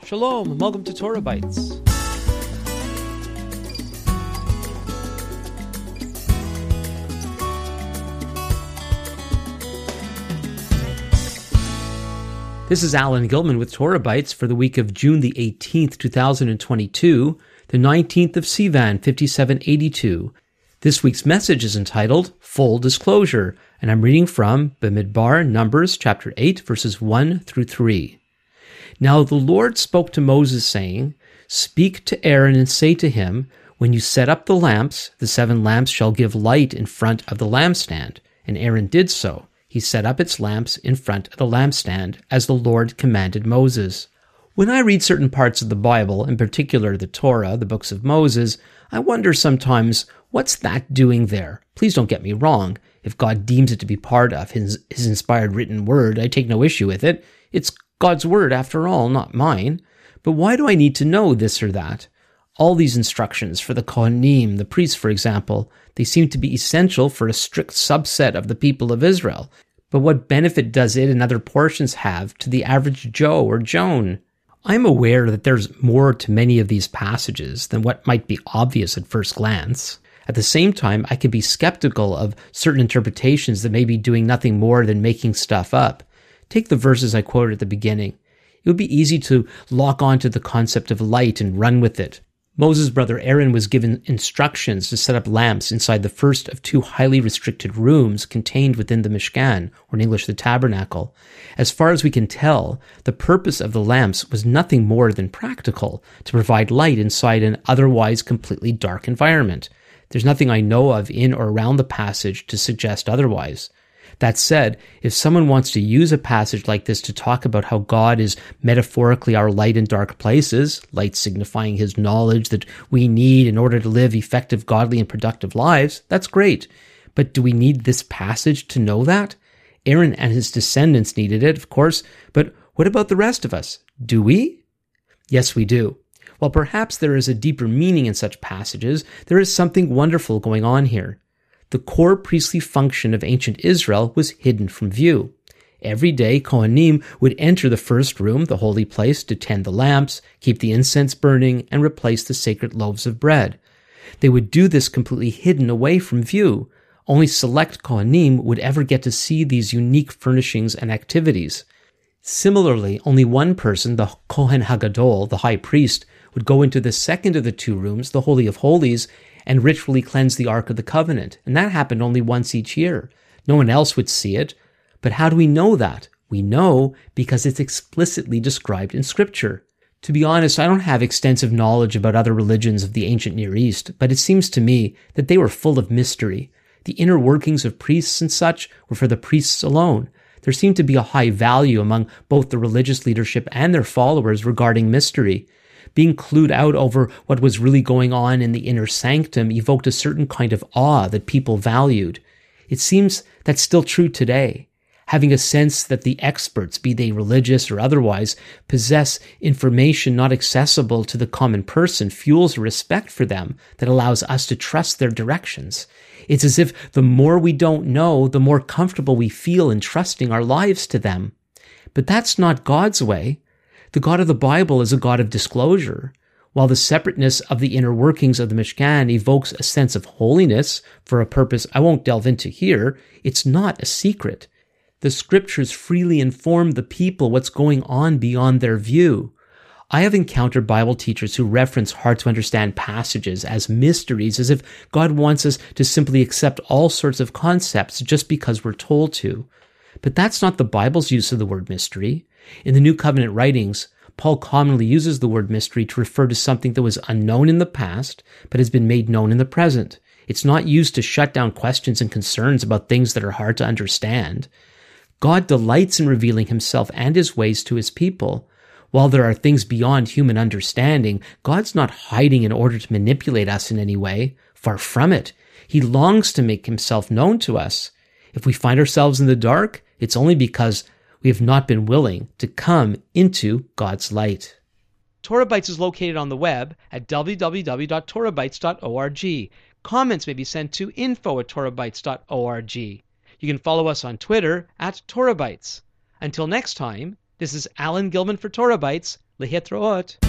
Shalom, and welcome to Torah Bites. This is Alan Gilman with Torah Bites for the week of June the 18th, 2022, the 19th of Sivan, 5782. This week's message is entitled Full Disclosure, and I'm reading from Bamidbar, Numbers, chapter 8, verses 1 through 3. Now the Lord spoke to Moses, saying, Speak to Aaron and say to him, When you set up the lamps, the 7 lamps shall give light in front of the lampstand. And Aaron did so. He set up its lamps in front of the lampstand, as the Lord commanded Moses. When I read certain parts of the Bible, in particular the Torah, the books of Moses, I wonder sometimes, what's that doing there? Please don't get me wrong. If God deems it to be part of his inspired written word, I take no issue with it. It's God's word, after all, not mine. But why do I need to know this or that? All these instructions for the Kohanim, the priests, for example, they seem to be essential for a strict subset of the people of Israel. But what benefit does it and other portions have to the average Joe or Joan? I'm aware that there's more to many of these passages than what might be obvious at first glance. At the same time, I can be skeptical of certain interpretations that may be doing nothing more than making stuff up. Take the verses I quoted at the beginning. It would be easy to lock onto the concept of light and run with it. Moses' brother Aaron was given instructions to set up lamps inside the first of 2 highly restricted rooms contained within the Mishkan, or in English the tabernacle. As far as we can tell, the purpose of the lamps was nothing more than practical, to provide light inside an otherwise completely dark environment. There's nothing I know of in or around the passage to suggest otherwise. That said, if someone wants to use a passage like this to talk about how God is metaphorically our light in dark places, light signifying his knowledge that we need in order to live effective, godly, and productive lives, that's great. But do we need this passage to know that? Aaron and his descendants needed it, of course, but what about the rest of us? Do we? Yes, we do. While perhaps there is a deeper meaning in such passages, there is something wonderful going on here. The core priestly function of ancient Israel was hidden from view. Every day, Kohanim would enter the first room, the holy place, to tend the lamps, keep the incense burning, and replace the sacred loaves of bread. They would do this completely hidden away from view. Only select Kohanim would ever get to see these unique furnishings and activities. Similarly, only one person, the Kohen Hagadol, the high priest, would go into the second of the 2 rooms, the Holy of Holies, and ritually cleanse the Ark of the Covenant. And that happened only once each year. No one else would see it. But how do we know that? We know because it's explicitly described in Scripture. To be honest, I don't have extensive knowledge about other religions of the ancient Near East, but it seems to me that they were full of mystery. The inner workings of priests and such were for the priests alone. There seemed to be a high value among both the religious leadership and their followers regarding mystery. Being clued out over what was really going on in the inner sanctum evoked a certain kind of awe that people valued. It seems that's still true today. Having a sense that the experts, be they religious or otherwise, possess information not accessible to the common person fuels a respect for them that allows us to trust their directions. It's as if the more we don't know, the more comfortable we feel in trusting our lives to them. But that's not God's way. The God of the Bible is a God of disclosure. While the separateness of the inner workings of the Mishkan evokes a sense of holiness for a purpose I won't delve into here, it's not a secret. The Scriptures freely inform the people what's going on beyond their view. I have encountered Bible teachers who reference hard-to-understand passages as mysteries, as if God wants us to simply accept all sorts of concepts just because we're told to. But that's not the Bible's use of the word mystery. In the New Covenant writings, Paul commonly uses the word mystery to refer to something that was unknown in the past, but has been made known in the present. It's not used to shut down questions and concerns about things that are hard to understand. God delights in revealing himself and his ways to his people. While there are things beyond human understanding, God's not hiding in order to manipulate us in any way. Far from it. He longs to make himself known to us. If we find ourselves in the dark, it's only because we have not been willing to come into God's light. Torah Bites is located on the web at www.torahbites.org. Comments may be sent to info@torahbites.org. You can follow us on Twitter @TorahBites. Until next time, This is Alan Gilman for Torah Bytes. Lehitraot.